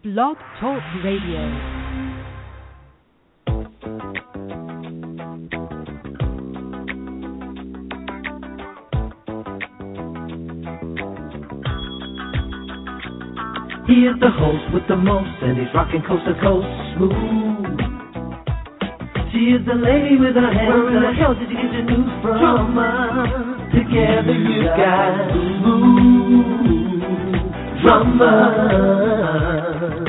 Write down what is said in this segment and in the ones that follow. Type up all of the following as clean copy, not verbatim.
Blog Talk Radio. He is the host with the most, and he's rocking coast to coast smooth. She is the lady with her hands. Where in the hell did you get your news from? Drama. Together you got smooth drama.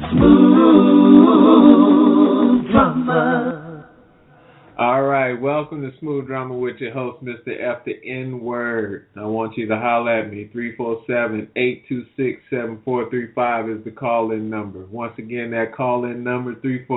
Smooth drama. All right, welcome to Smooth Drama with your host, Mr. F, the N-Word. I want you to holler at me. 347-826-7435 is the call-in number. Once again, that call-in number,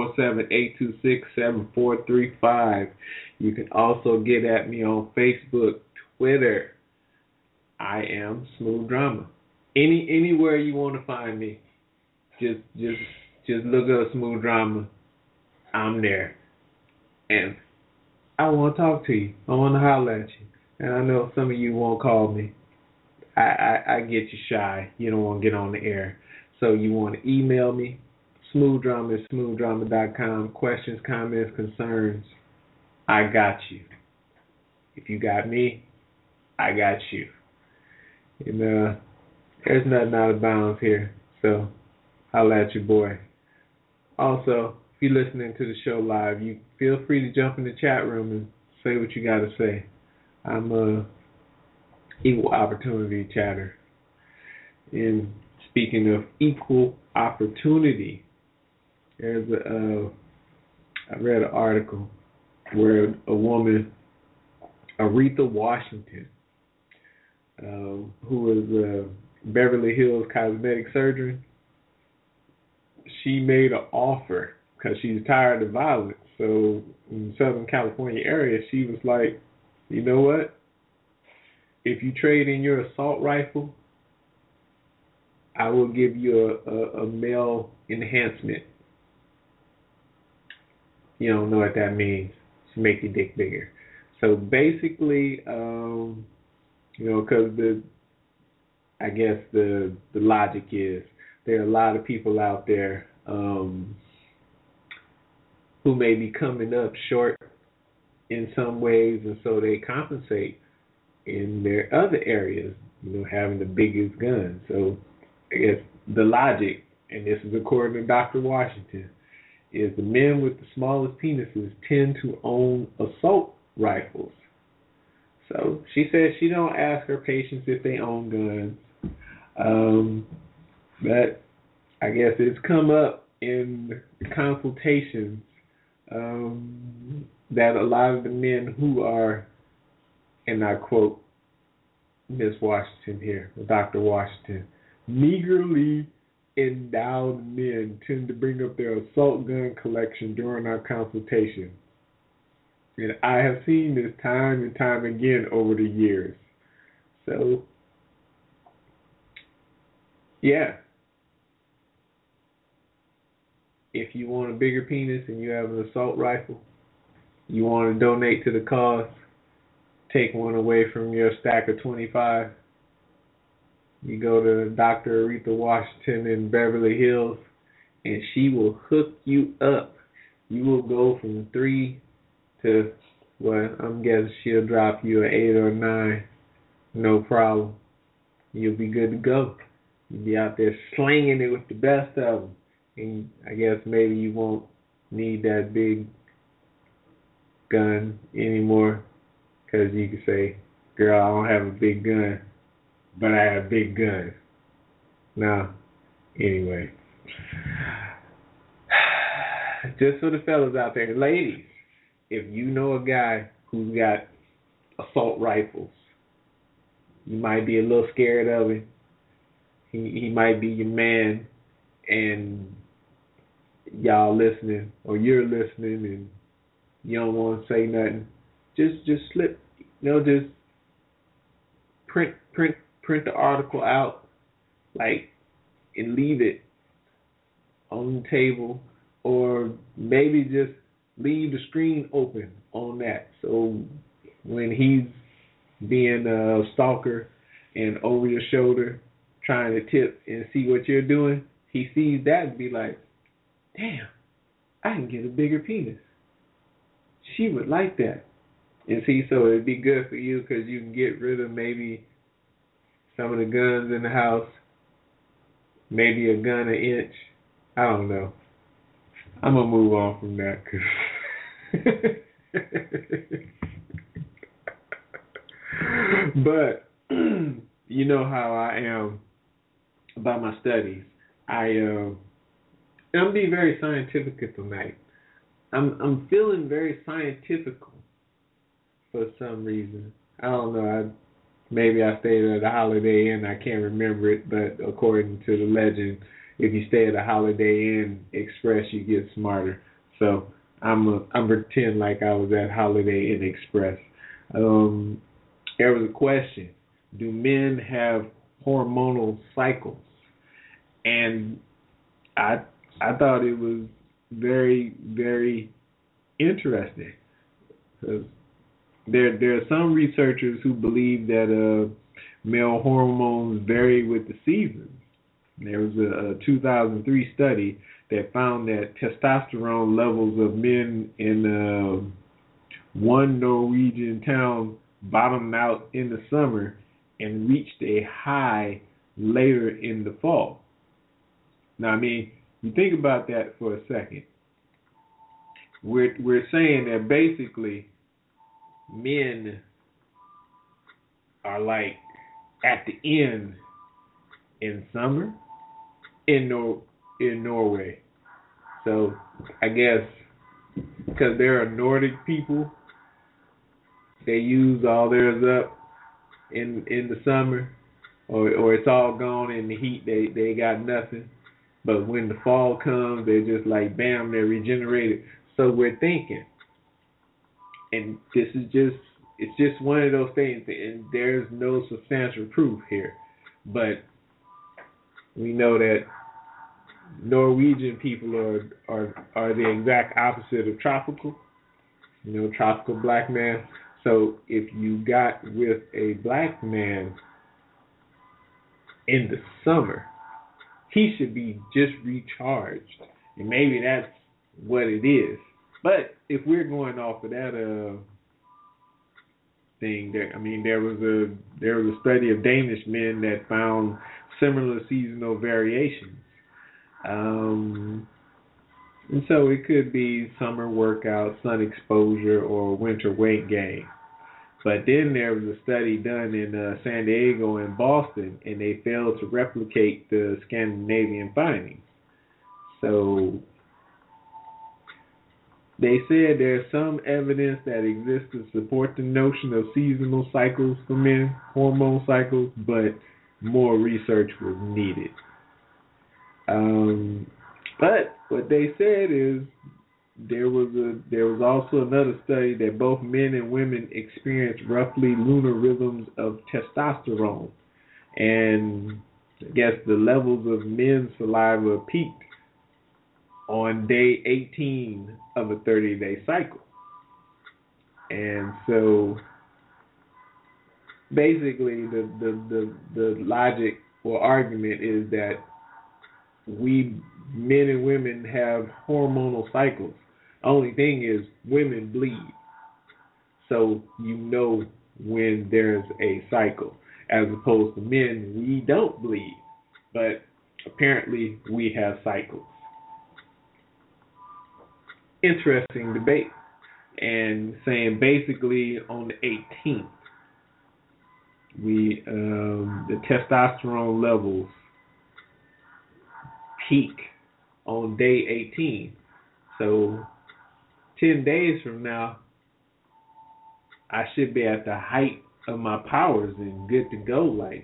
347-826-7435. You can also get at me on Facebook, Twitter. I am Smooth Drama. Anywhere you want to find me, just look up Smooth Drama. I'm there. And I want to talk to you. I want to holler at you. And I know some of you won't call me. I get you shy. You don't want to get on the air. So you want to email me. Smoothdrama at smoothdrama.com. Questions, comments, concerns. I got you. If you got me, I got you. And there's nothing out of bounds here. So holler at your boy. Also, if you're listening to the show live, you feel free to jump in the chat room and say what you got to say. I'm a equal opportunity chatter. And speaking of equal opportunity, I read an article where a woman, Aretha Washington, who was a Beverly Hills cosmetic surgeon, she made an offer because she's tired of violence. So in the Southern California area, she was like, you know what? If you trade in your assault rifle, I will give you a male enhancement. You don't know what that means. To make your dick bigger. So basically, because I guess the logic is there are a lot of people out there who may be coming up short in some ways, and so they compensate in their other areas, having the biggest gun. So I guess the logic, and this is according to Dr. Washington, is the men with the smallest penises tend to own assault rifles. So she says she don't ask her patients if they own guns, but I guess it's come up in the consultations that a lot of the men who are, and I quote Miss Washington here, Dr. Washington, meagerly endowed men tend to bring up their assault gun collection during our consultation. And I have seen this time and time again over the years. So, yeah. If you want a bigger penis and you have an assault rifle, you want to donate to the cause, take one away from your stack of 25, you go to Dr. Aretha Washington in Beverly Hills, and she will hook you up. You will go from 3 to, I'm guessing she'll drop you an 8 or a 9, no problem. You'll be good to go. You'll be out there slinging it with the best of them. And I guess maybe you won't need that big gun anymore, because you can say, girl, I don't have a big gun, but I have big guns. Now, anyway, just for the fellas out there, ladies, if you know a guy who's got assault rifles, you might be a little scared of him. He might be your man, and y'all listening, or you're listening, and you don't want to say nothing. Just slip, just print the article out, and leave it on the table, or maybe just leave the screen open on that. So when he's being a stalker and over your shoulder trying to tip and see what you're doing, he sees that and be like, damn, I can get a bigger penis. She would like that. And see, so it'd be good for you because you can get rid of maybe some of the guns in the house, maybe a gun an inch. I don't know. I'm going to move on from that. But you know how I am about my studies. I'm being very scientific tonight. I'm feeling very scientific for some reason. I don't know. Maybe I stayed at a Holiday Inn. I can't remember it, but according to the legend, if you stay at a Holiday Inn Express, you get smarter. So I'm pretend like I was at Holiday Inn Express. There was a question: do men have hormonal cycles? And I thought it was very, very interesting. Because there are some researchers who believe that male hormones vary with the seasons. There was a 2003 study that found that testosterone levels of men in one Norwegian town bottomed out in the summer and reached a high later in the fall. Now, I mean, you think about that for a second. We're saying that basically men are like at the end in summer in Norway. So I guess because they're a Nordic people, they use all theirs up in the summer, or it's all gone in the heat. They got nothing. But when the fall comes, they're just like bam, they're regenerated. So we're thinking, and it's just one of those things, and there's no substantial proof here, but we know that Norwegian people are the exact opposite of tropical, tropical black man. So if you got with a black man in the summer, he should be just recharged, and maybe that's what it is. But if we're going off of that thing, there was a study of Danish men that found similar seasonal variations, and so it could be summer workout, sun exposure, or winter weight gain. But then there was a study done in San Diego and Boston, and they failed to replicate the Scandinavian findings. So they said there's some evidence that exists to support the notion of seasonal cycles for men, hormone cycles, but more research was needed. But what they said is there was also another study that both men and women experience roughly lunar rhythms of testosterone, and I guess the levels of men's saliva peaked on day 18 of a 30-day cycle. And so basically the logic or argument is that we men and women have hormonal cycles. Only thing is women bleed. So when there's a cycle. As opposed to men, we don't bleed. But apparently we have cycles. Interesting debate. And saying basically on the 18th, the testosterone levels peak on day 18. So 10 days from now, I should be at the height of my powers and good to go. Like,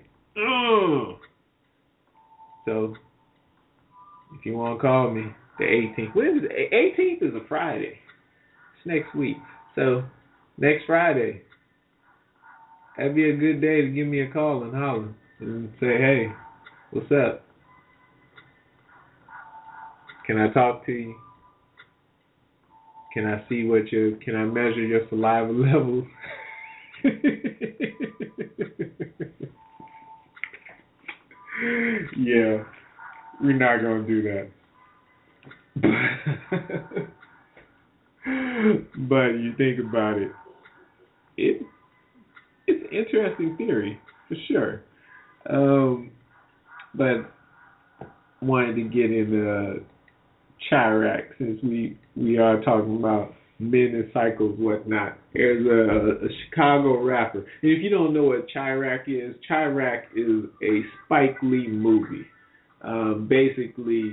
So if you want to call me, the 18th. When is it? 18th is a Friday. It's next week. So next Friday, that'd be a good day to give me a call and holler and say, hey, what's up? Can I talk to you? Can I see can I measure your saliva levels? Yeah. We're not gonna do that. But you think about it, it's an interesting theory for sure. But wanted to get into Chirac since we are talking about men and cycles, whatnot. There's a Chicago rapper, and if you don't know what Chirac is a Spike Lee movie, basically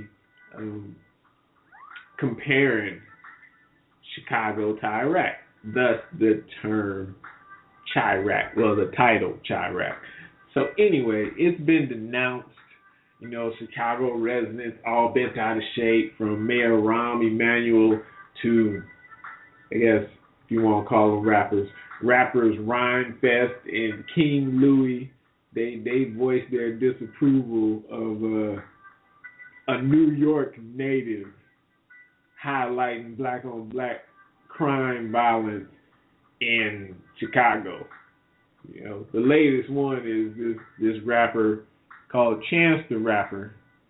comparing Chicago to Iraq. Thus the term Chirac, well, the title Chirac. So anyway, it's been denounced. You know, Chicago residents all bent out of shape, from Mayor Rahm Emanuel to, I guess, if you want to call them rappers Rhymefest and King Louis. They voiced their disapproval of a New York native highlighting black on black crime violence in Chicago. You know, the latest one is this rapper called Chance the Rapper.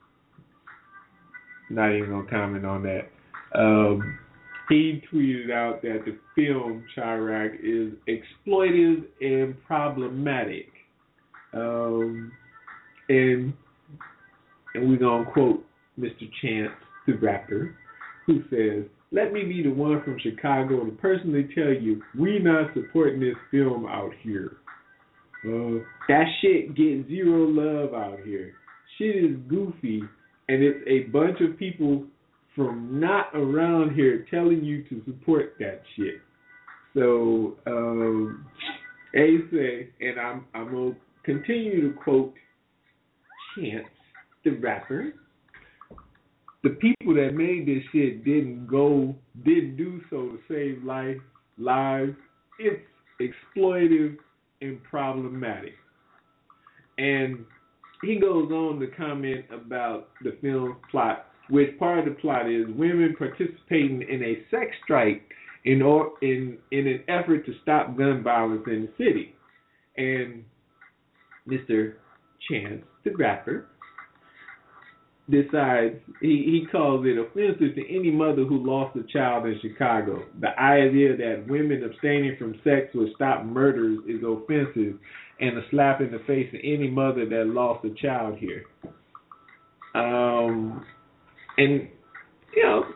Not even gonna comment on that. He tweeted out that the film Chirac is exploitive and problematic. And we're gonna quote Mr. Chance the Rapper, who says, "Let me be the one from Chicago to personally tell you, we not supporting this film out here. That shit gets zero love out here. Shit is goofy, and it's a bunch of people from not around here telling you to support that shit." So, they say, and I'm gonna continue to quote Chance the Rapper, "The people that made this shit didn't do so to save lives. It's exploitive and problematic." And he goes on to comment about the film's plot, which part of the plot is women participating in a sex strike in an effort to stop gun violence in the city. And Mr. Chance the Rapper decides, he calls it offensive to any mother who lost a child in Chicago. The idea that women abstaining from sex will stop murders is offensive and a slap in the face to any mother that lost a child here. And you know,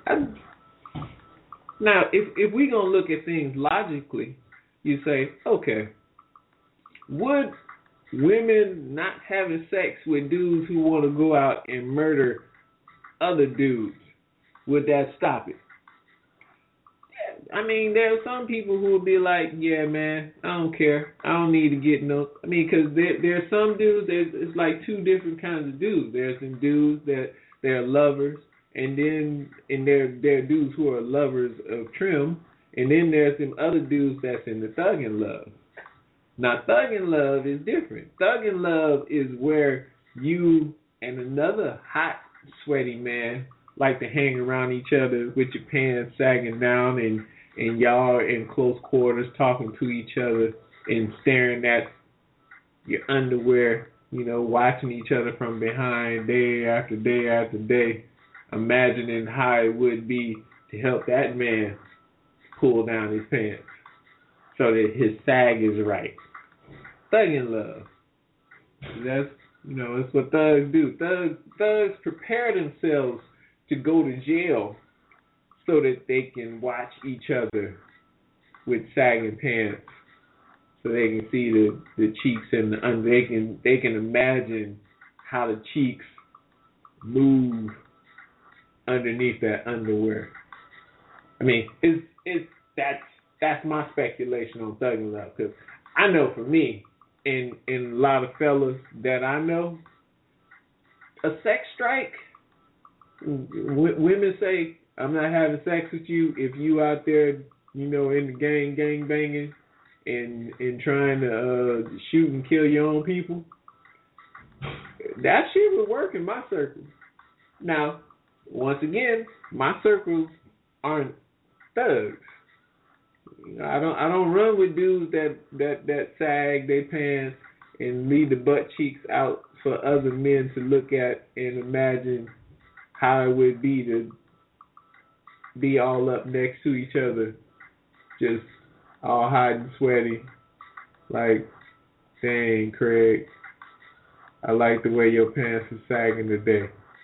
now if we're gonna look at things logically, you say, okay, would women not having sex with dudes who want to go out and murder other dudes, would that stop it? Yeah, I mean, there are some people who will be like, yeah, man, I don't care. I don't need to get no. I mean, because there are some dudes, it's like two different kinds of dudes. There's some dudes that they're lovers, and there are dudes who are lovers of trim, and then there's some other dudes that's in the thuggin' love. Now, thuggin' love is different. Thuggin' love is where you and another hot, sweaty man like to hang around each other with your pants sagging down, and y'all are in close quarters talking to each other and staring at your underwear, you know, watching each other from behind day after day after day, imagining how it would be to help that man pull down his pants so that his sag is right. Thuggin' love. That's what thugs do. Thugs prepare themselves to go to jail so that they can watch each other with sagging pants, so they can see the cheeks and they can imagine how the cheeks move underneath that underwear. I mean, that's my speculation on thuggin' love, because I know for me, and a lot of fellas that I know, a sex strike, women say, I'm not having sex with you if you out there, you know, in the gang banging and trying to shoot and kill your own people. That shit would work in my circles. Now, once again, my circles aren't thugs. I don't run with dudes that sag their pants and leave the butt cheeks out for other men to look at and imagine how it would be to be all up next to each other, just all hot and sweaty. Like, dang, Craig, I like the way your pants are sagging today.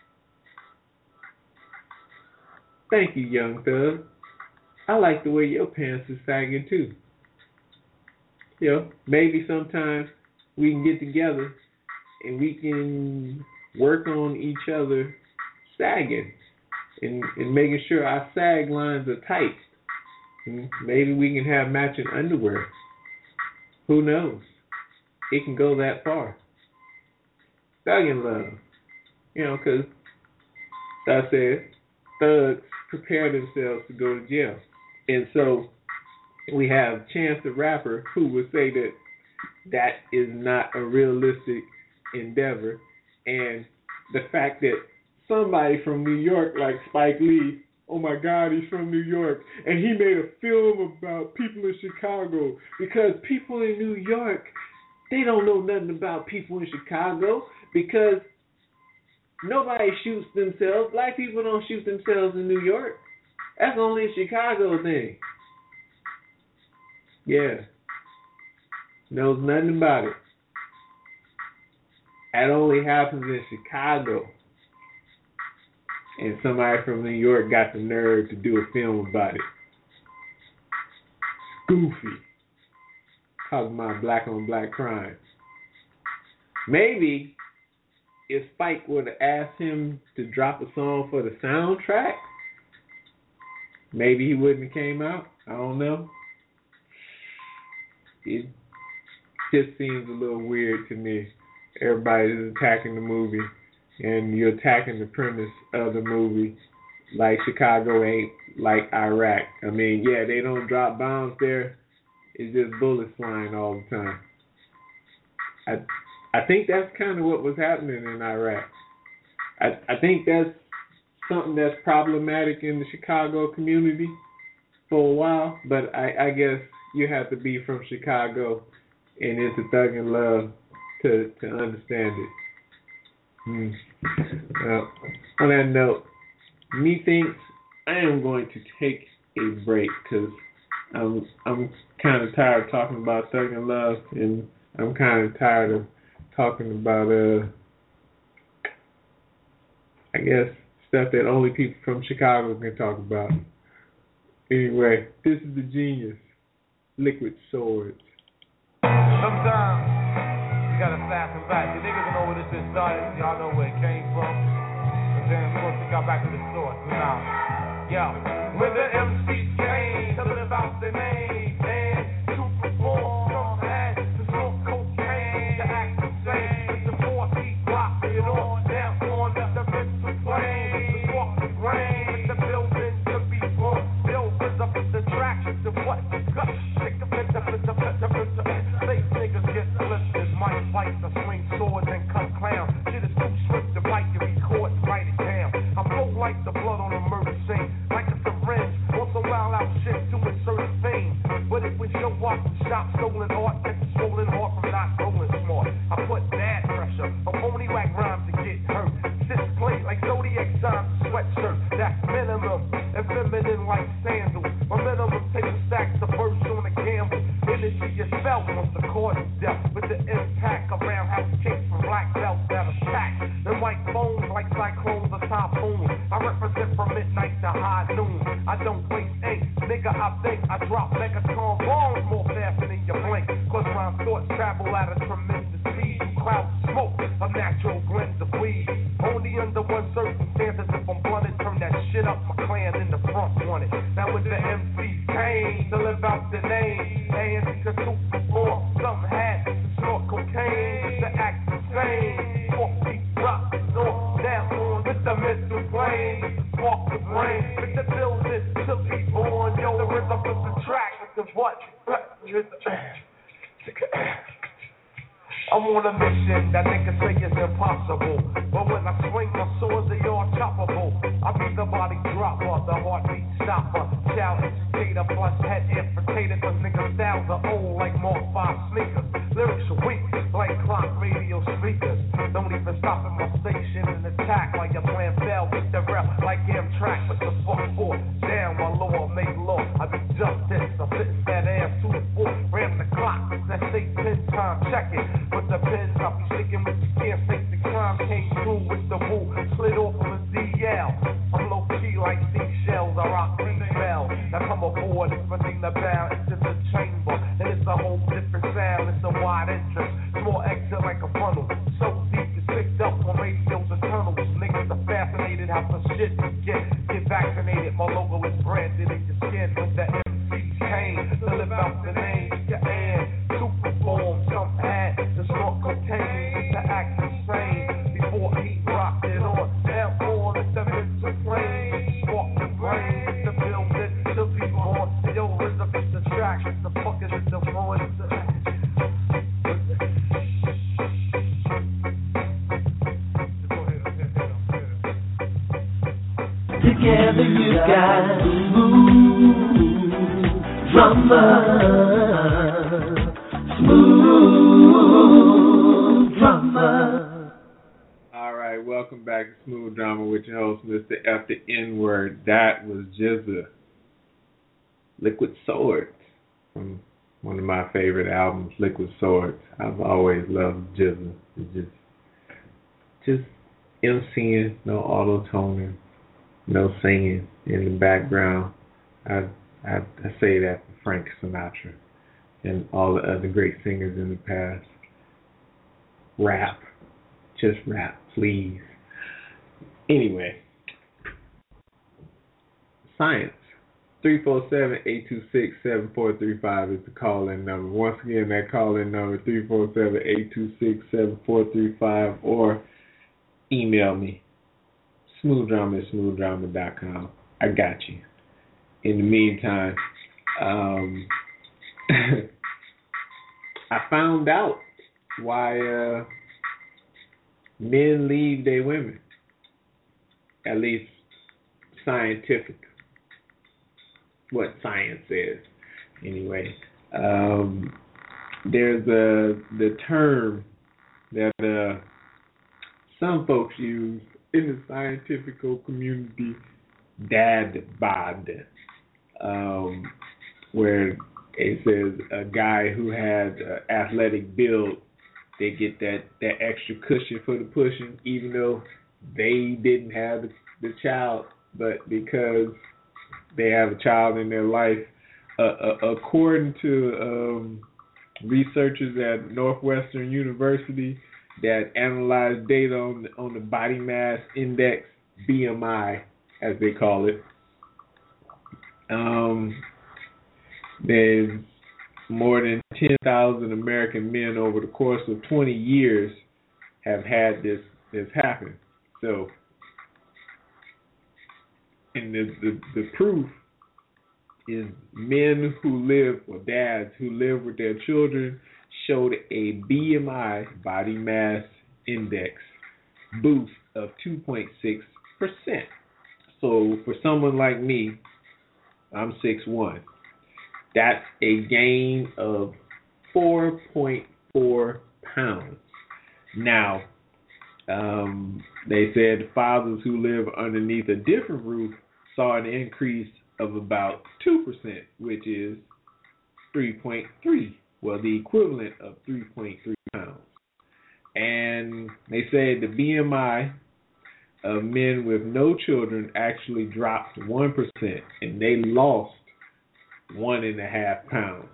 Thank you, Young Thug. I like the way your pants are sagging too. You know, maybe sometimes we can get together and we can work on each other sagging and making sure our sag lines are tight. And maybe we can have matching underwear. Who knows? It can go that far. Thug in love. You know, because I said thugs prepare themselves to go to jail. And so we have Chance the Rapper who would say that that is not a realistic endeavor. And the fact that somebody from New York like Spike Lee, oh my God, he's from New York, and he made a film about people in Chicago, because people in New York, they don't know nothing about people in Chicago, because nobody shoots themselves. Black people don't shoot themselves in New York. That's only a Chicago thing. Yeah. Knows nothing about it. That only happens in Chicago. And somebody from New York got the nerve to do a film about it. Goofy. Talking about black on black crime. Maybe if Spike would have asked him to drop a song for the soundtrack, maybe he wouldn't have came out. I don't know. It just seems a little weird to me. Everybody's attacking the movie, and you're attacking the premise of the movie like Chicago ain't like Iraq. I mean, yeah, they don't drop bombs there. It's just bullets flying all the time. I think that's kind of what was happening in Iraq. I think that's something that's problematic in the Chicago community for a while, but I guess you have to be from Chicago and into Thug in Love to understand it. On that note, methinks I am going to take a break because I'm kind of tired of talking about Thug in Love, and I'm kind of tired of talking about I guess stuff that only people from Chicago can talk about. Anyway, this is the Genius, Liquid Swords. Sometimes you gotta fasten back. The niggas know where this shit started. Y'all know where it came from. But then we're gonna take y'all back to the source. Now, yo, when the MCs came to live out their name and to perform, some had to smoke cocaine to act the same. With the 4-feet block, it on down on the mental plane. The spark the brain with the building to be born. Build up with the track, the what? Gut, take the Fake niggas get lifted, might fight the swing swords and cut clowns. Shit is too swift to bite to record and write it down. I flow like the blood on a murder scene, like a syringe, on some wild out shit to insert a vein. But it was your walk and shop, stolen art, get the swollen heart from not rolling smart. I put bad pressure on only whack rhymes to get hurt. Display like Zodiac signs, sweatshirt, that's minimum. And feminine like sandals. My minimum takes a stack to burst on a gamble. Energy is felt once the cord is dealt. With the impact around house kicks from black belts that attack. Them white bones like cyclones or typhoons. I represent from midnight to high noon. I don't waste ink, nigga. I think I drop megaton bombs more faster than your blink. Cause my thoughts travel at a tremendous speed. Cloud smoke, a natural blend of weed. Only under one circumstances, if I'm blunted, turn that shit up. My clan in the front wanted. Now with the MCs came to live out the name, and to perform, some had to snort cocaine to act the same. 4 feet rock, north down on with the mental plane, spark the brain, with the building to be born. Yo, the rhythm of the track, with the what? I'm on a mission that niggas say is impossible. But when I swing my swords, they all choppable. I be the body dropper, the heartbeat stopper. Child educator plus head infiltrator. Cause niggas styles are old like Mark 5 sneakers. Lyrics are weak like clock radio speakers. Don't the rap like Amtrak, but the fuck for? Damn, my law make law. I do justice. I'm sitting that ass 2-4. Ram the clock. That say 10 times. Check it. With the pins up, you sticking with you can't fake the crime. Came through with the woo. Slid off of a DL. I'm low key like seashells. I rock these bells. Now come aboard. It's my thing to bow into the chamber. And it's a whole different sound. It's a wide entrance. Small exit like a funnel. So deep it's picked up on radios and tunnels. Niggas are fascinated how some shit you get. Get vaccinated. My logo is branded in your skin with the MC cane. To live out the name. Your and to perform. Some add the snort cocaine to act insane. Before he rocked it on. Now on it's the mental plane. Walk the brain. It's the building to be born. Yo, rhythm is the track. The fuck is it the voice? Together you got smooth drama, smooth drama. All right, welcome back to Smooth Drama with your host, Mr. F the N-Word. That was Jizza, Liquid Swords, from one of my favorite albums, Liquid Swords. I've always loved Jizza. It's just MCing, no auto-toning. No singing in the background. I say that for Frank Sinatra and all the other great singers in the past. Rap. Just rap, please. Anyway. Science. 347-826-7435 is the call-in number. Once again, that call-in number 347-826-7435, or email me. smoothdrama@smoothdrama.com. I got you. In the meantime, I found out why men leave their women. At least scientific. What science says. Anyway, there's the term that some folks use in the scientific community, dad bod, where it says a guy who has an athletic build, they get that extra cushion for the pushing, even though they didn't have the child, but because they have a child in their life. According to researchers at Northwestern University that analyzed data on the body mass index, BMI, as they call it, there's more than 10,000 American men over the course of 20 years have had this happen. So, and the proof is men who live, or dads who live with their children, showed a BMI, body mass index, boost of 2.6%. So for someone like me, I'm 6'1". That's a gain of 4.4 pounds. Now, they said fathers who live underneath a different roof saw an increase of about 2%, which is 3.3. Well, the equivalent of 3.3 pounds. And they said the BMI of men with no children actually dropped 1%, and they lost 1.5 pounds.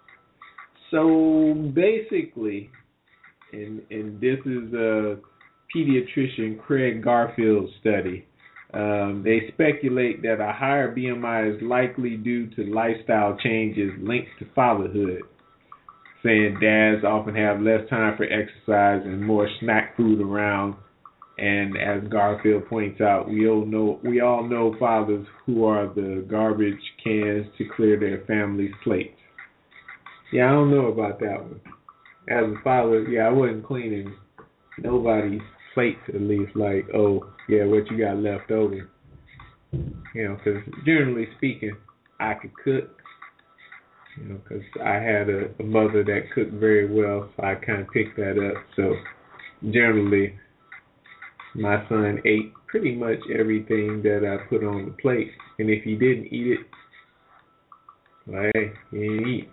So basically, and this is a pediatrician Craig Garfield's study, they speculate that a higher BMI is likely due to lifestyle changes linked to fatherhood, saying dads often have less time for exercise and more snack food around. And as Garfield points out, we all know fathers who are the garbage cans to clear their family's plates. Yeah, I don't know about that one. As a father, I wasn't cleaning nobody's plates, at least, like, oh, yeah, what you got left over. Because generally speaking, I could cook. Because I had a mother that cooked very well, so I kind of picked that up. So generally, my son ate pretty much everything that I put on the plate. And if you didn't eat it, well, hey, you didn't eat.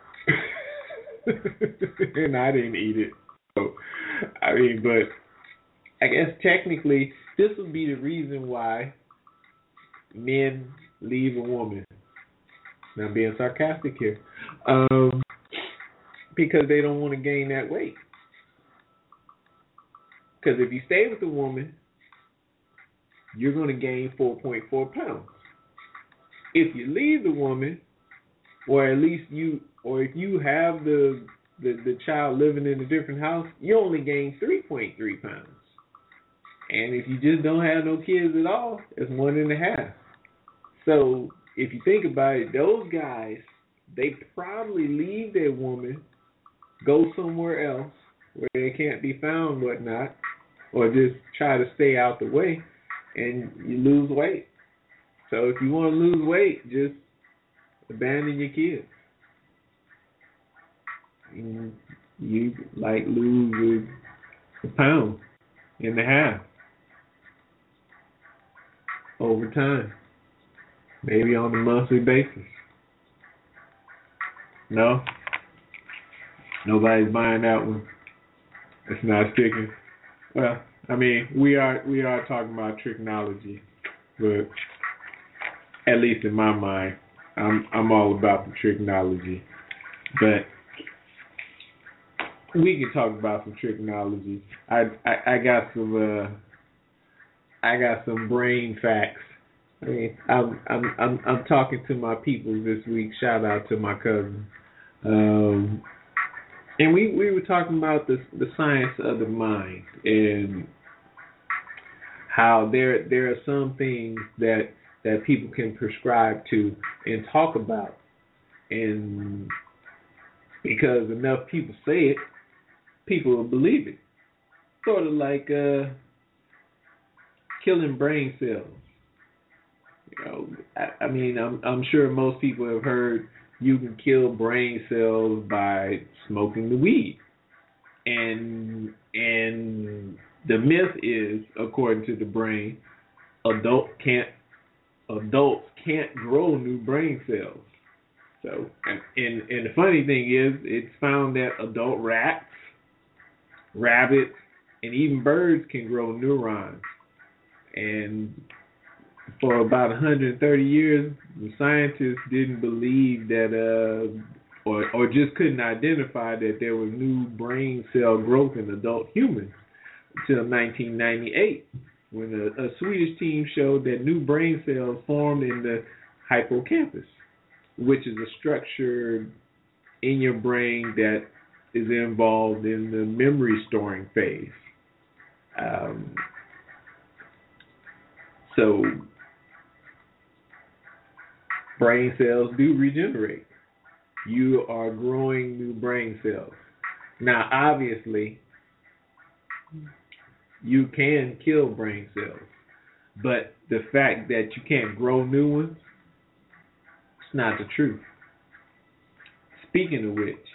And I didn't eat it. So, I mean, but I guess technically this would be the reason why men leave a woman. Now I'm being sarcastic here. Because they don't want to gain that weight. Because if you stay with a woman, you're going to gain 4.4 pounds. If you leave the woman, or at least if you have the child living in a different house, you only gain 3.3 pounds. And if you just don't have no kids at all, it's 1.5. So if you think about it, those guys, they probably leave their woman, go somewhere else where they can't be found, whatnot, or just try to stay out the way, and you lose weight. So if you want to lose weight, just abandon your kids. And you like lose a pound and a half over time, maybe on a monthly basis. No, nobody's buying that one. It's not sticking. Well, I mean, we are talking about tricknology, but at least in my mind, I'm all about the tricknology. But we can talk about some tricknology. I got some brain facts. I mean, I'm talking to my people this week. Shout out to my cousin. And we were talking about the science of the mind and how there are some things that people can prescribe to and talk about, and because enough people say it, people will believe it. Sort of like killing brain cells. You know, I mean, I'm sure most people have heard you can kill brain cells by smoking the weed, and the myth is, according to the brain, adults can't grow new brain cells. So, and the funny thing is, it's found that adult rats, rabbits, and even birds can grow neurons. And for about 130 years, the scientists didn't believe that, or just couldn't identify that there was new brain cell growth in adult humans until 1998, when a Swedish team showed that new brain cells formed in the hippocampus, which is a structure in your brain that is involved in the memory storing phase. So brain cells do regenerate. You are growing new brain cells. Now, obviously, you can kill brain cells, but the fact that you can't grow new ones, it's not the truth. Speaking of which,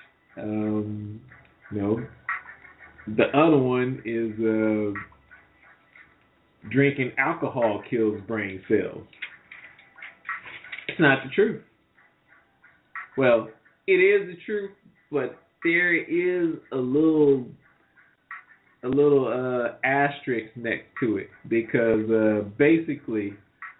the other one is drinking alcohol kills brain cells. It's not the truth. Well, it is the truth, but there is a little asterisk next to it, because basically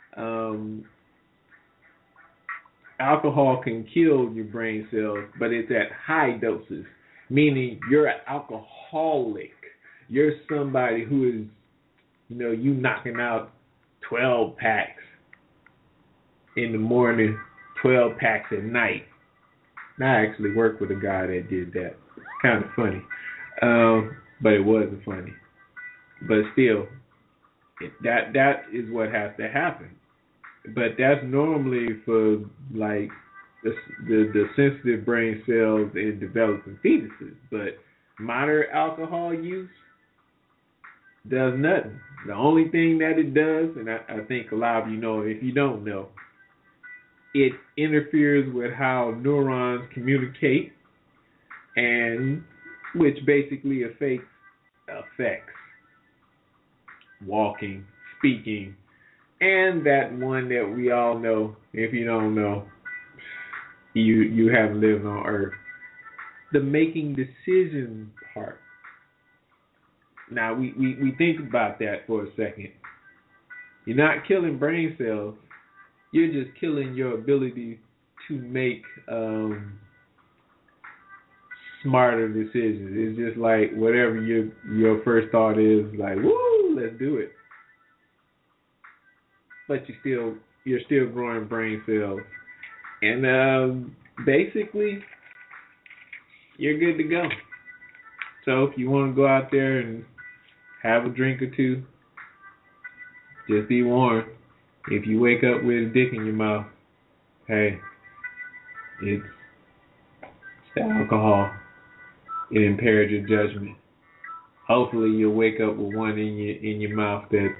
alcohol can kill your brain cells, but it's at high doses, meaning you're an alcoholic. You're somebody who is, you knocking out 12 packs in the morning, 12 packs at night. Now, I actually worked with a guy that did that. It's kind of funny. But it wasn't funny. But still, that is what has to happen. But that's normally for like the sensitive brain cells in developing fetuses. But moderate alcohol use does nothing. The only thing that it does, and I think a lot of you know, if you don't know, it interferes with how neurons communicate, and which basically affects walking, speaking, and that one that we all know. If you don't know, you haven't lived on Earth. The making decisions part. Now we think about that for a second. You're not killing brain cells. You're just killing your ability to make smarter decisions. It's just like whatever your first thought is, like, woo, let's do it. But you're still growing brain cells, and basically you're good to go. So if you want to go out there and have a drink or two, just be warned. If you wake up with a dick in your mouth, hey, it's the alcohol. It impaired your judgment. Hopefully you'll wake up with one in your mouth that's,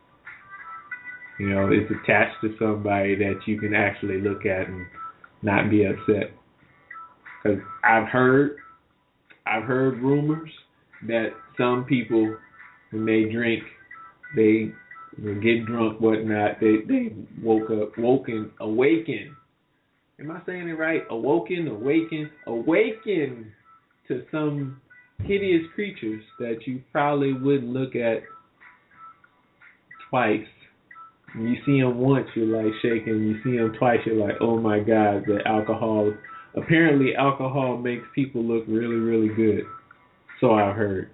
it's attached to somebody that you can actually look at and not be upset. Because I've heard rumors that some people, when they drink, they get drunk, whatnot. They awaken. Am I saying it right? Awaken to some hideous creatures that you probably wouldn't look at twice. When you see them once, you're like shaking. You see them twice, you're like, oh my God, the alcohol. Apparently, alcohol makes people look really, really good. So I've heard.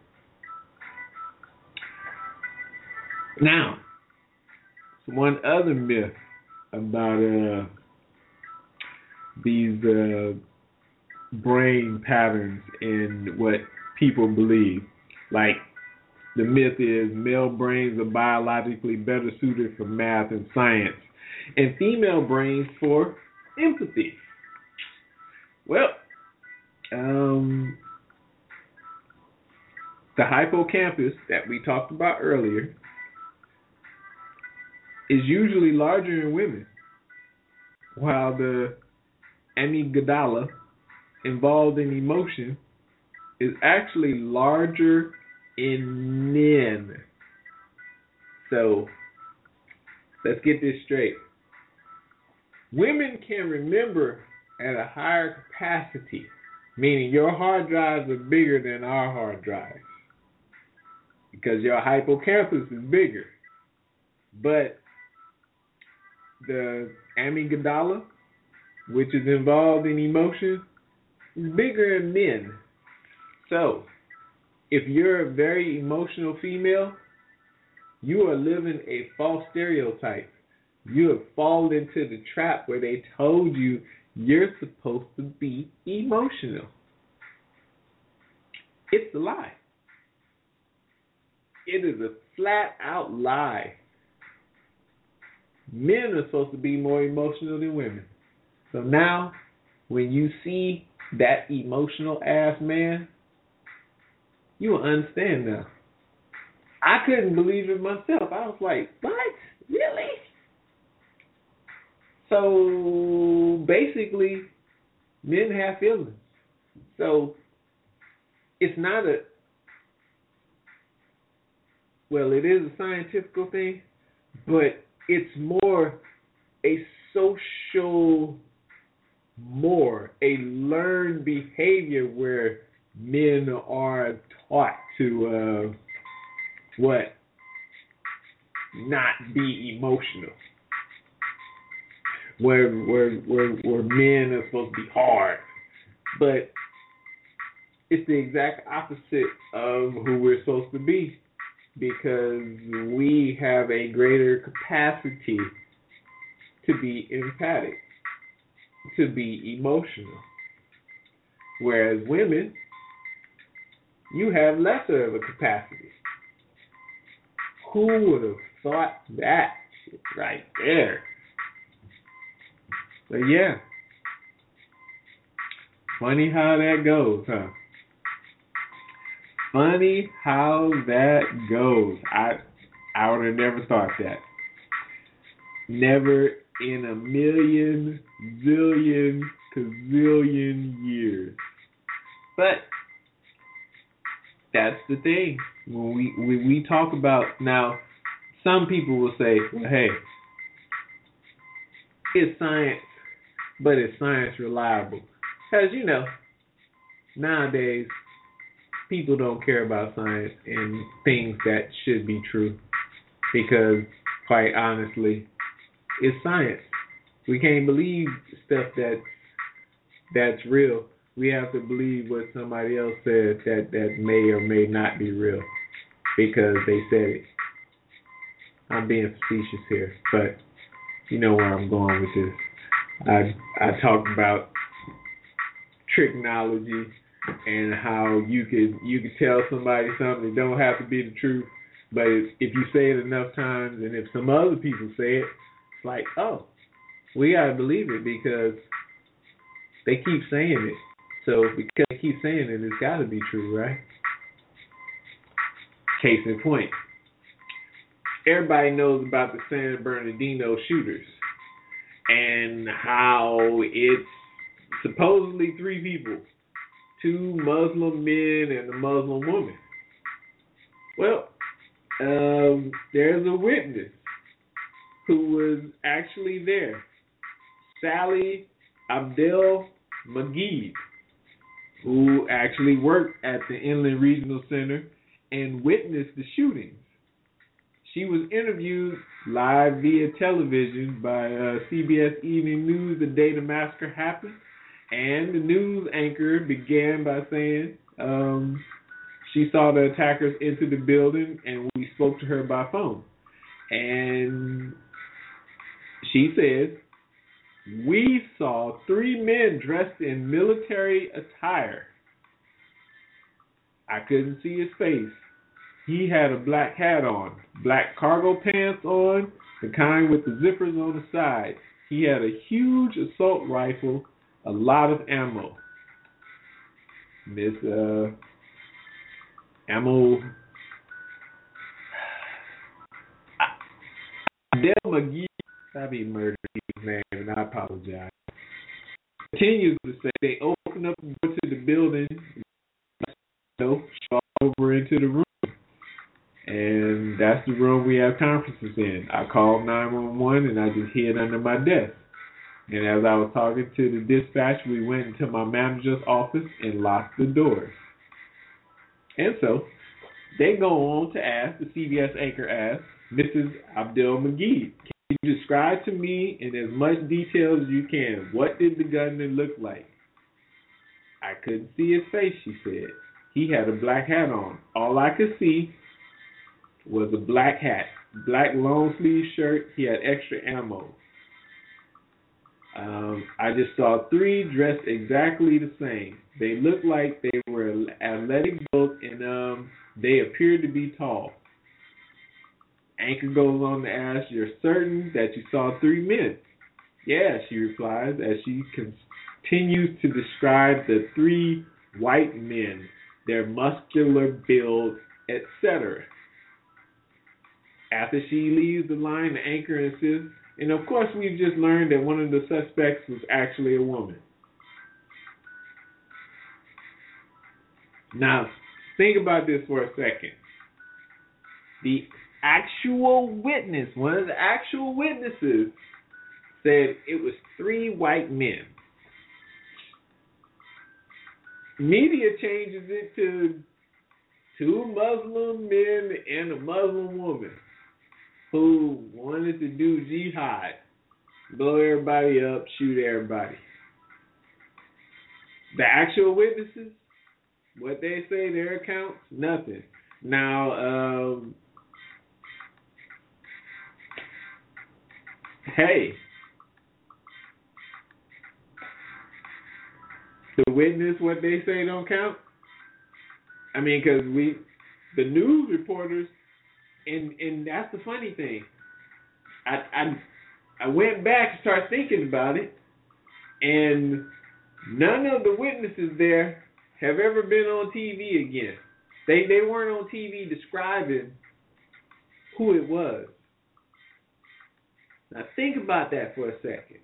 Now, one other myth about these brain patterns and what people believe. Like, the myth is male brains are biologically better suited for math and science, and female brains for empathy. Well, the hippocampus that we talked about earlier is usually larger in women, while the amygdala, involved in emotion, is actually larger in men. So, let's get this straight. Women can remember at a higher capacity, meaning your hard drives are bigger than our hard drives, because your hippocampus is bigger. But the amygdala, which is involved in emotion, is bigger in men. So, if you're a very emotional female, you are living a false stereotype. You have fallen into the trap where they told you you're supposed to be emotional. It's a lie. It is a flat out lie. Men are supposed to be more emotional than women. So now, when you see that emotional ass man, you will understand now. I couldn't believe it myself. I was like, what? Really? So basically, men have feelings. So it's not it is a scientific thing, but it's more a social, a learned behavior where men are taught to not be emotional. Where men are supposed to be hard. But it's the exact opposite of who we're supposed to be, because we have a greater capacity to be empathic, to be emotional. Whereas women, you have lesser of a capacity. Who would have thought that right there? So yeah, funny how that goes, huh? Funny how that goes. I would have never thought that. Never in a million, zillion, gazillion years. But that's the thing. When we talk about now, some people will say, well, hey, it's science, but is science reliable? Because, you know, nowadays, people don't care about science and things that should be true. Because, quite honestly, it's science. We can't believe stuff that's real. We have to believe what somebody else said that may or may not be real because they said it. I'm being facetious here, but you know where I'm going with this. I talked about tricknology and how you could tell somebody something that don't have to be the truth, but if you say it enough times and if some other people say it, it's like, oh, we gotta believe it because they keep saying it. So because they keep saying it, it's gotta be true, right? Case in point. Everybody knows about the San Bernardino shooters and how it's supposedly 3 people, 2 Muslim men and a Muslim woman. Well, there's a witness who was actually there, Sally Abdel Magid, who actually worked at the Inland Regional Center and witnessed the shootings. She was interviewed live via television by CBS Evening News the day the massacre happened, and the news anchor began by saying she saw the attackers enter the building and we spoke to her by phone. And she says, we saw 3 men dressed in military attire. I couldn't see his face. He had a black hat on, black cargo pants on, the kind with the zippers on the side. He had a huge assault rifle, a lot of ammo. Miss Ammo Adele McGee, I be murdered his name, and I apologize. Continues to say they opened up the door to the building, shot over into the room. And that's the room we have conferences in. I called 911 and I just hid under my desk. And as I was talking to the dispatch, we went into my manager's office and locked the doors. And so they go on to ask, the CBS anchor asks, Mrs. Abdel Magid, can you describe to me in as much detail as you can, what did the gunman look like? I couldn't see his face, she said. He had a black hat on. All I could see was a black hat, black long sleeve shirt. He had extra ammo. I just saw 3 dressed exactly the same. They looked like they were athletic built and they appeared to be tall. Anchor goes on to ask, you're certain that you saw 3 men? Yeah, she replies as she continues to describe the 3 white men, their muscular build, etc. After she leaves the line, the anchor insists, and of course we've just learned that one of the suspects was actually a woman. Now, think about this for a second. The actual witness, one of the actual witnesses, said it was 3 white men. Media changes it to 2 Muslim men and a Muslim woman who wanted to do jihad, blow everybody up, shoot everybody. The actual witnesses, what they say, their accounts, nothing. Now, hey, the witness, what they say don't count? I mean, because the news reporters, and that's the funny thing. I went back and started thinking about it, and none of the witnesses there have ever been on TV again. They weren't on TV describing who it was. Now think about that for a second.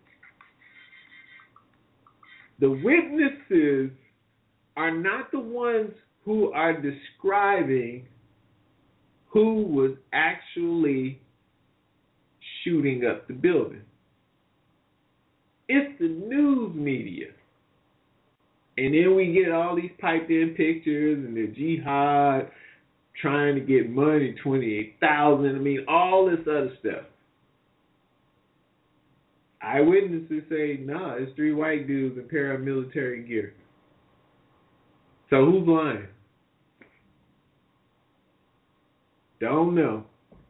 The witnesses are not the ones who are describing who was actually shooting up the building. It's the news media. And then we get all these piped in pictures and the jihad trying to get money, 28,000. I mean, all this other stuff. Eyewitnesses say, nah, it's 3 white dudes in paramilitary gear. So who's lying? Don't know.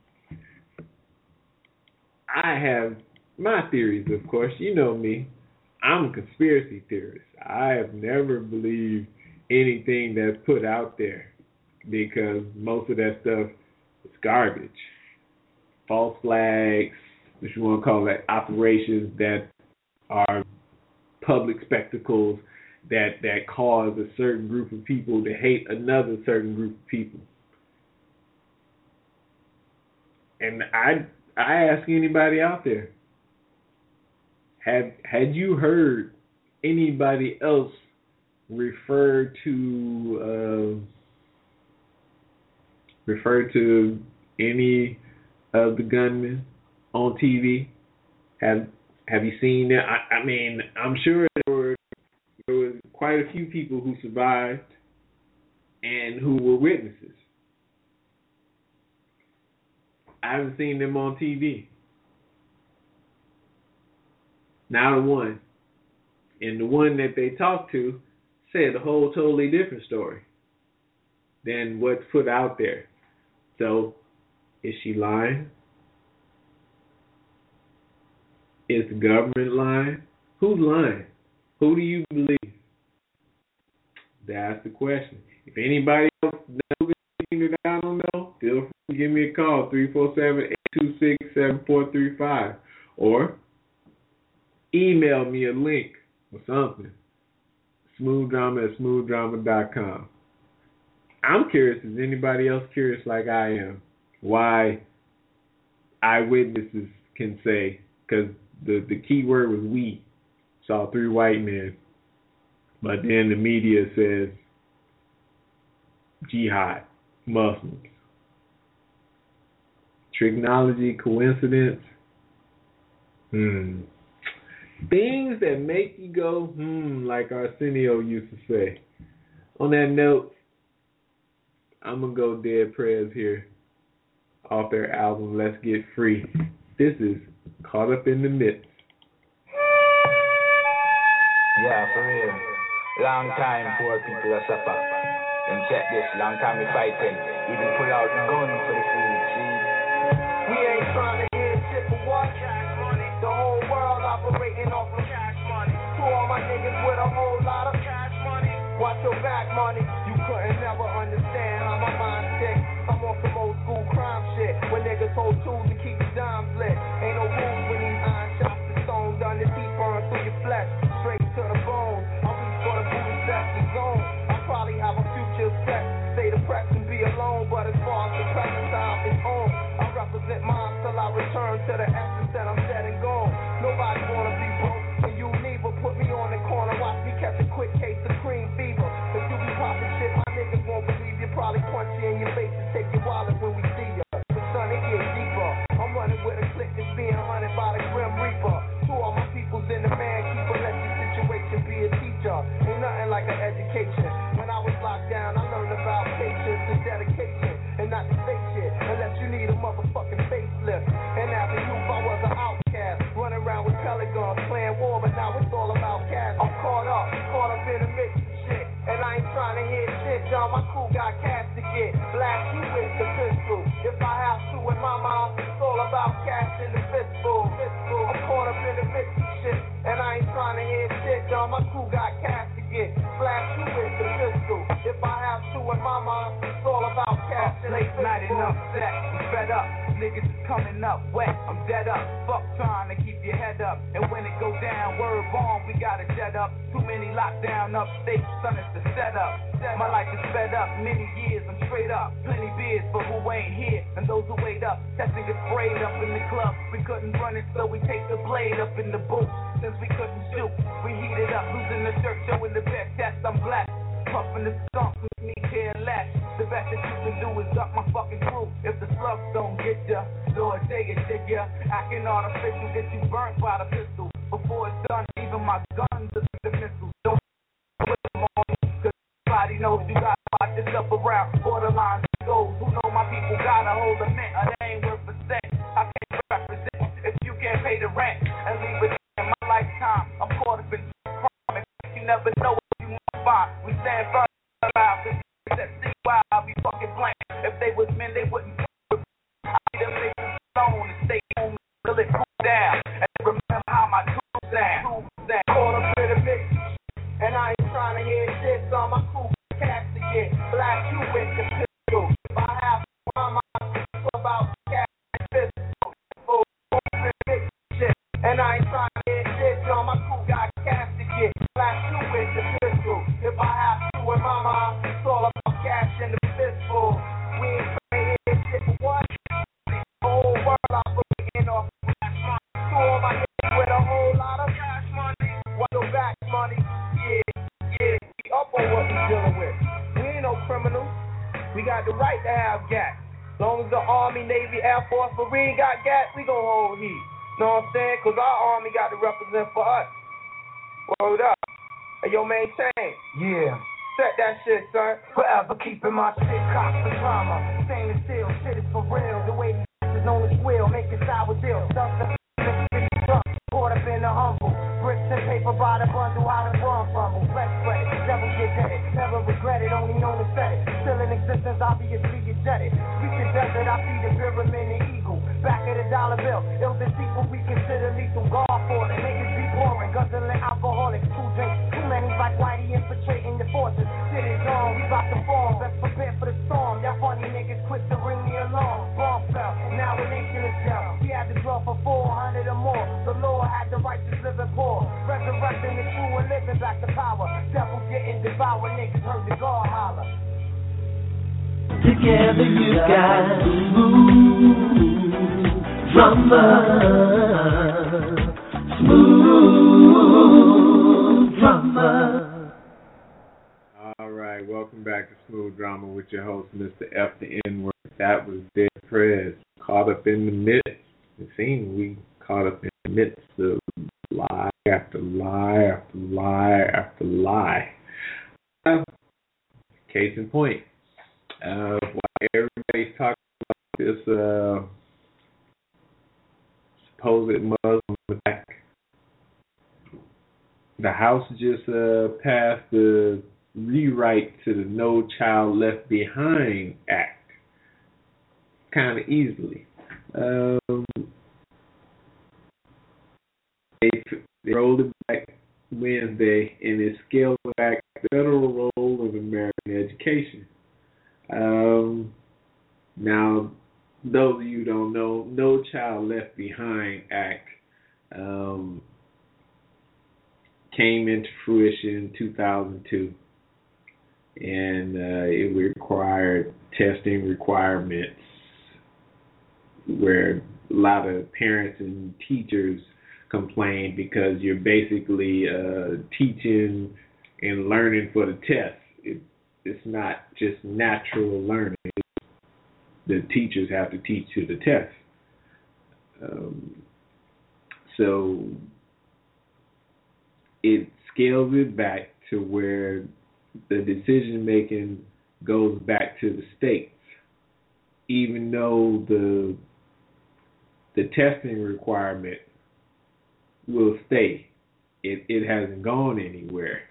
I have my theories, of course. You know me. I'm a conspiracy theorist. I have never believed anything that's put out there because most of that stuff is garbage. False flags, if you want to call it, operations that are public spectacles that cause a certain group of people to hate another certain group of people. And I ask anybody out there, had you heard anybody else refer to any of the gunmen on TV? Have you seen that? I mean, I'm sure there was quite a few people who survived and who were witnesses. I haven't seen them on TV. Not a one. And the one that they talked to said a whole totally different story than what's put out there. So, is she lying? Is the government lying? Who's lying? Who do you believe? That's the question. If anybody else knows anything that I don't know, feel free to give me a call, 347-826-7435. Or email me a link or something. smoothdrama@smoothdrama.com. I'm curious, is anybody else curious like I am? Why eyewitnesses can say, because the key word was we, saw 3 white men, but then the media says jihad, Muslims. Trigonology, coincidence? Things that make you go, like Arsenio used to say. On that note, I'm going to go Dead Prez here off their album, Let's Get Free. This is Caught Up in the Midst. Yeah, for real. Long time poor people are suffer. Them check this, long time we fighting. Even pull out the gun for the food, see? We ain't trying to hear shit for what? Cash money. The whole world operating off of cash money. To all my niggas with a whole lot of cash money. Watch your back money. You couldn't never understand how my mind tick. I'm on some old school crime shit. When niggas hold tools to keep the dimes lit. Ain't no rules when these iron shots the stone done. The teeth burn through your flesh. Straight to the bone. I reach for the booty, that's the zone. I probably have a future set. Stay depressed and be alone. But as far as the present time is on, I represent mine till I return to the essence that I'm dead and gone. Nobody wanna be broke. And you neither. Put me on the corner. Watch me catch a quick case of cream fever. If you be popping shit, my niggas won't believe you. Probably punch you in your face and take your wallet when we see you. But son, it get deeper. I'm running with a clique that's being hunted by the Grim Reaper. To all my peoples in the man keeper, let your situation be a teacher. Ain't nothing like an education. When I was locked down, I learned about patience and dedication. And not to say shit, unless you need a motherfucking facelift. And as a youth, I was an outcast. Running around with pellet guns, playing war, but now it's all about cash. I'm caught up in the mix of shit. And I ain't trying to hear shit, John. My crew got cash to get. Blast you with the pistol. If I have to in my mind, it's all about cash in the fistful. I'm caught up in the mix of shit. And I ain't trying to hear shit, John. My crew got cash to get. Blast you with the pistol. If I have to in my mind, it's all about cash in the fistful. Not enough sex, I'm fed up. Niggas is coming up wet, I'm dead up. Fuck trying to keep your head up. And when it go down, word bomb, we gotta jet up. Too many lockdown upstate, son, it's the setup. My life is sped up, many years, I'm straight up. Plenty beers for who ain't here, and those who wait up. That nigga sprayed up in the club. We couldn't run it, so we take the blade up in the booth. Since we couldn't shoot, we heated up, losing the shirt, showing the best. That's I'm black. Puffing the skunk with me care less. The best that you can do is duck my fucking crew. If the slugs don't get ya, Lord, they get ya. Acting artificial, get you burnt by the pistol. Before it's done, even my guns are the missiles. Don't put them on me, cause everybody knows you gotta watch yourself around. Borderline goals, who know my people gotta hold a mint, or they ain't worth a cent. I can't represent if you can't pay the rent and leave it in my lifetime. I'm caught up in crime, and you never know what you might find. We stand firm alive, cause that see why I'll be fucking blank. If they was men, they wouldn't with me. I need them niggas alone and stay home till it cool down. And remember how my tools sound. Caught up in the mix, and I ain't trying to hear shit, so my crew cast to get black you with the pistol. If I have my mind about cash and pistol, shit, and I ain't trying to hear shit, so my crew got cast to get black you with the pistol. If I have to in my mind, it's all about cash and the fistful. We ain't trying to hear shit for what? The whole world I'm bringing off cash money. To all my niggas with a whole lot of cash money. Want your back money? Yeah, we up on what we dealing with. We ain't no criminals. We got the right to have gas. Long as the Army, Navy, Air Force, Marine got gas, we gon' hold heat. Know what I'm saying? Cause our Army got to represent for us. Word up. Hey, yo, maintain. Yeah. Set that shit, son. Forever keeping my shit cops for drama. Stainless steel, shit is for real. The way these is known as will, make it sour deal. Stuff the caught up in the humble. Bricks and paper by the bundle, how the bomb fumble. Flex sweat it, devil get dead. Never regret it, only known to set it. Still in existence, obviously get jetted. Reach the desert, I see the pyramid and eagle. Back of the dollar bill, ill deceitful, we consider lethal. Guard for it, niggas be boring. Guzzling alcoholics, two drinks. Too many like Whitey infiltrating the forces. Shit is on, we bout to form. Best prepared for the storm. Y'all funny niggas quick to ring the alarm. Bomb fell, now a nation is down. We had to draw for 400 or more. The Lord had the righteous living poor. Resurrecting the true and living back to power. Devil getting devoured, niggas heard the God holler. Together you got smooth drummer, smooth drummer. All right, welcome back to Smooth Drama with your host, Mr. F. the N-Word. That was Dead Prez, caught up in the midst. It seems we caught up in the midst of lie after lie after lie after lie. Case in point, while everybody's talking about this supposed Muslim attack, the House just passed the rewrite to the No Child Left Behind Act kind of easily. They rolled it back Wednesday, and it scaled back the federal role of American education. Now, those of you who don't know, No Child Left Behind Act came into fruition in 2002, and it required testing requirements where a lot of parents and teachers complained because you're basically teaching and learning for the test. It's not just natural learning. The teachers have to teach to the test. So it scales it back to where the decision making goes back to the states, even though the testing requirement will stay. It hasn't gone anywhere.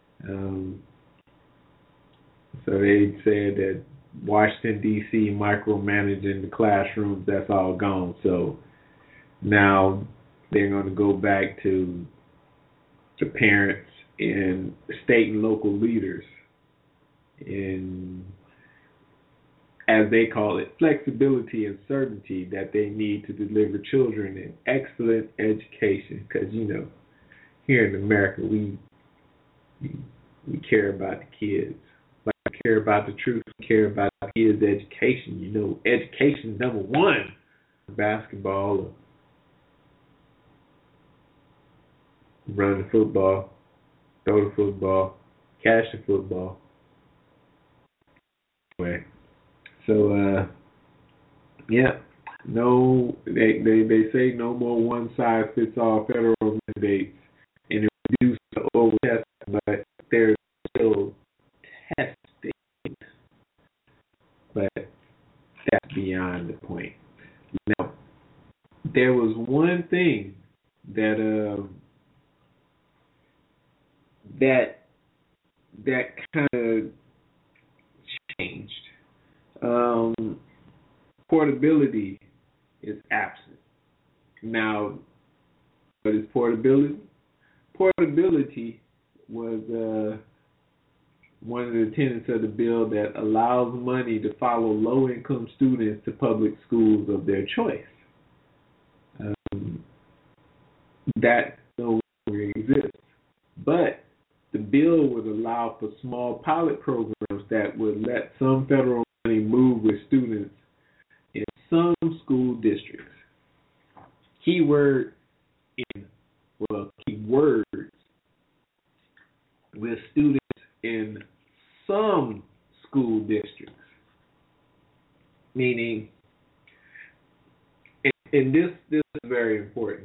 So they said that Washington, D.C. micromanaging the classrooms, that's all gone. So now they're going to go back to the parents and state and local leaders in, as they call it, flexibility and certainty that they need to deliver children an excellent education. Because, you know, here in America, we care about the kids. Like, we care about the truth. We care about the kids' education. You know, education is number one. Basketball, or run the football, throw the football, catch the football. anyway, so yeah, no, they say no more one size fits all federal mandates, and it reduces the over testing, but there's still testing. But that's beyond the point. Now, there was one thing that that kind of changed. Portability is absent. Now, what is portability? Portability was one of the tenets of the bill that allows money to follow low-income students to public schools of their choice. That no longer exists. But the bill would allow for small pilot programs that would let some federal money move with students in some school districts. Keywords with students in some school districts. Meaning, and this is very important.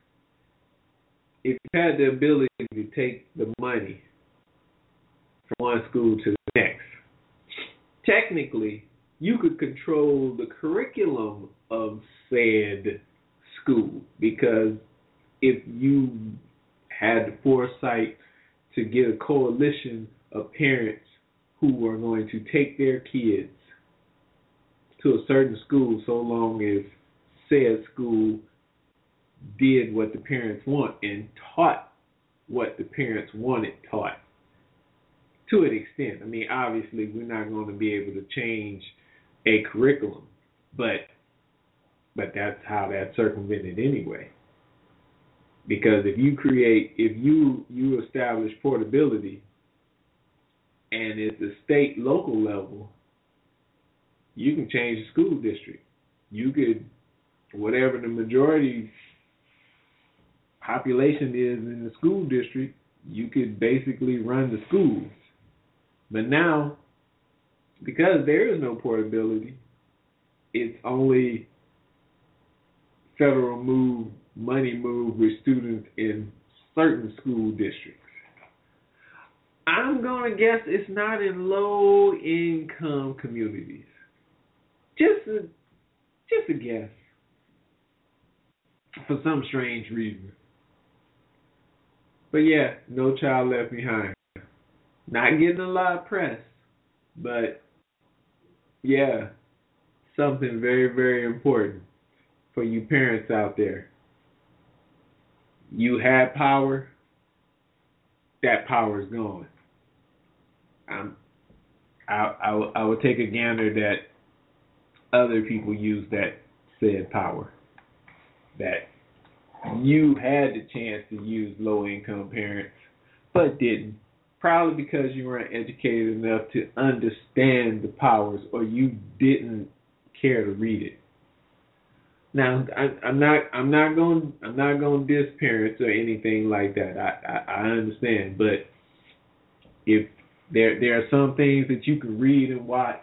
If you had the ability to take the money from one school to the next, technically, you could control the curriculum of said school, because if you had the foresight to get a coalition of parents who are going to take their kids to a certain school so long as said school did what the parents want and taught what the parents wanted taught to an extent. I mean, obviously, we're not going to be able to change a curriculum, but that's how that's circumvented anyway. Because if you establish portability, and it's a state local level, you can change the school district. You could, whatever the majority population is in the school district, you could basically run the schools. But now, because there is no portability, it's only federal money move with students in certain school districts. I'm going to guess it's not in low-income communities. Just a guess. For some strange reason. But yeah, No Child Left Behind. Not getting a lot of press, but yeah, something very, very important for you parents out there. You had power, that power is gone. I would take a gander that other people use that said power. That you had the chance to use low-income parents, but didn't. Probably because you weren't educated enough to understand the powers, or you didn't care to read it. Now, I'm not going to diss parents or anything like that. I understand, but if there are some things that you can read and watch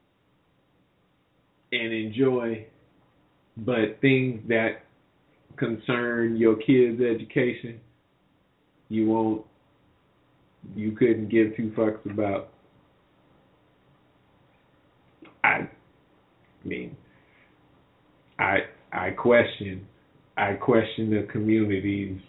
and enjoy, but things that concern your kids' education, you couldn't give two fucks about. I question the community's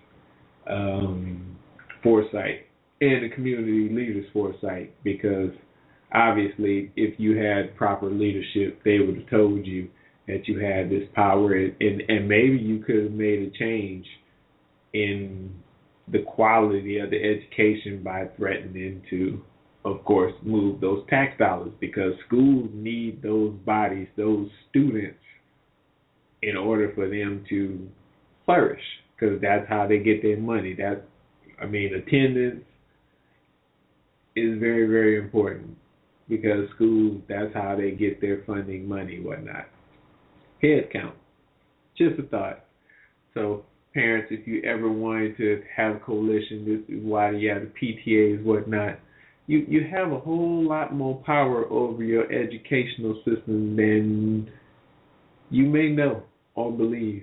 foresight and the community leaders' foresight, because obviously if you had proper leadership, they would have told you that you had this power, and maybe you could have made a change in the quality of the education by threatening to, of course, move those tax dollars, because schools need those bodies, those students, in order for them to flourish, because that's how they get their money. Attendance is very, very important, because schools, that's how they get their funding money, whatnot. Head count. Just a thought. So, parents, if you ever wanted to have a coalition, this is why you have the PTAs, whatnot. you have a whole lot more power over your educational system than you may know or believe.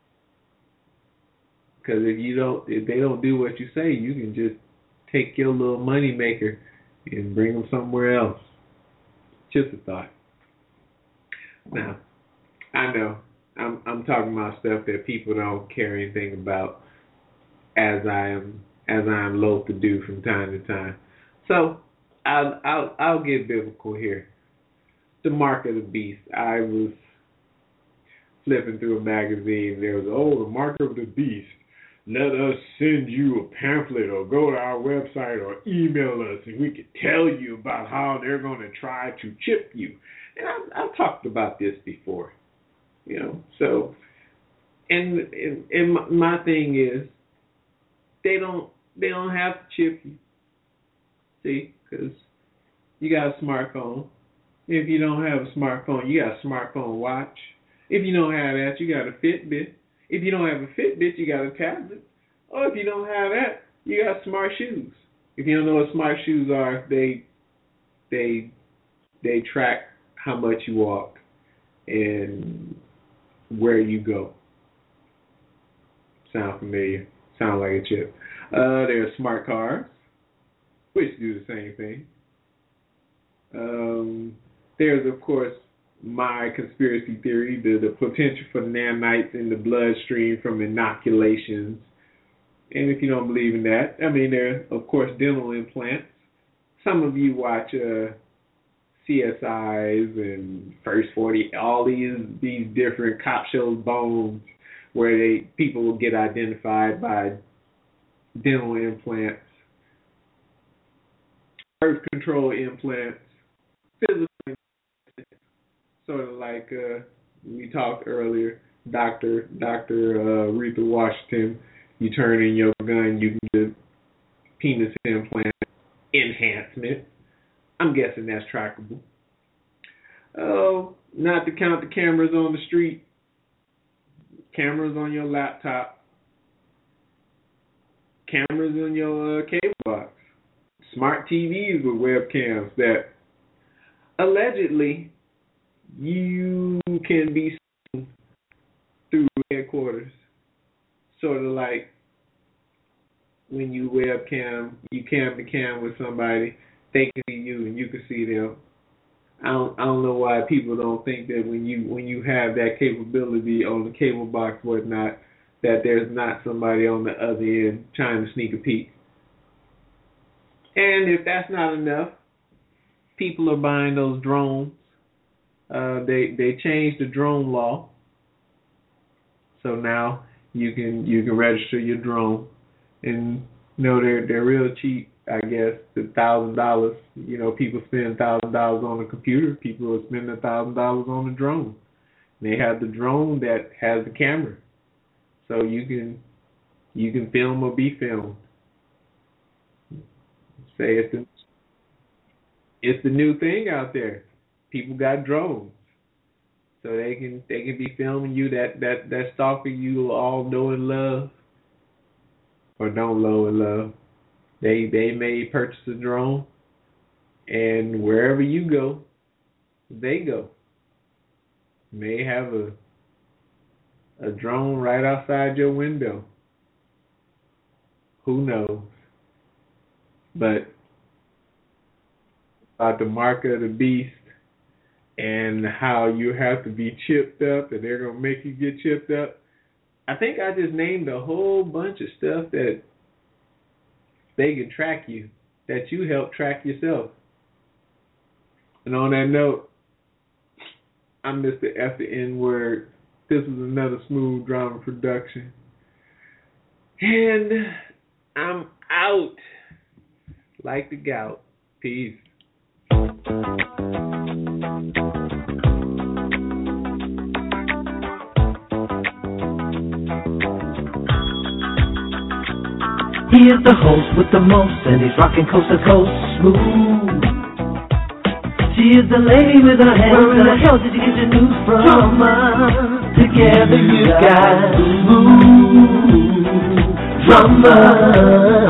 Because if they don't do what you say, you can just take your little money maker and bring them somewhere else. Just a thought. Now, I know I'm talking about stuff that people don't care anything about, as I am loath to do from time to time. So I'll get biblical here. The mark of the beast. I was flipping through a magazine. There was the mark of the beast. Let us send you a pamphlet or go to our website or email us, and we can tell you about how they're going to try to chip you. And I've talked about this before, So, and my thing is, they don't have to chip you. See, because you got a smartphone. If you don't have a smartphone, you got a smartphone watch. If you don't have that, you got a Fitbit. If you don't have a Fitbit, you got a tablet. Or if you don't have that, you got smart shoes. If you don't know what smart shoes are, they track how much you walk and where you go. Sound familiar? Sound like a chip. There are smart cars, which do the same thing. There's, of course, my conspiracy theory, the potential for nanites in the bloodstream from inoculations. And if you don't believe in that, there are, of course, dental implants. Some of you watch CSIs and First 40, all these different cop shows, Bones, where people will get identified by dental implants, birth control implants, physical implants, sort of like we talked earlier, Dr. Aretha Washington. You turn in your gun, you can get penis implant enhancement. I'm guessing that's trackable. Oh, not to count the cameras on the street, cameras on your laptop, cameras on your cable box, smart TVs with webcams that allegedly you can be seen through headquarters. Sort of like when you cam to cam with somebody, they can see you and you can see them. I don't know why people don't think that when you have that capability on the cable box, whatnot, that there's not somebody on the other end trying to sneak a peek. And if that's not enough, people are buying those drones. They changed the drone law, so now you can register your drone, and they're real cheap. I guess $1,000. People spend $1,000 on a computer. People will spend $1,000 on a drone. And they have the drone that has the camera, so you can film or be filmed. Say it's the new thing out there. People got drones, so they can be filming you. That stalker you all know and love, or don't know and love. They may purchase a drone, and wherever you go, they go. May have a drone right outside your window. Who knows? But about the mark of the beast and how you have to be chipped up, and they're going to make you get chipped up. I think I just named a whole bunch of stuff that they can track you, that you help track yourself. And on that note, I'm Mr. F the N-word. This is another Smooth Drama production. And I'm out like the gout. Peace. He is the host with the most, and he's rocking coast to coast smooth. She is the lady with her hands. Where in the hell did you get your news from? Together you got smooth drama.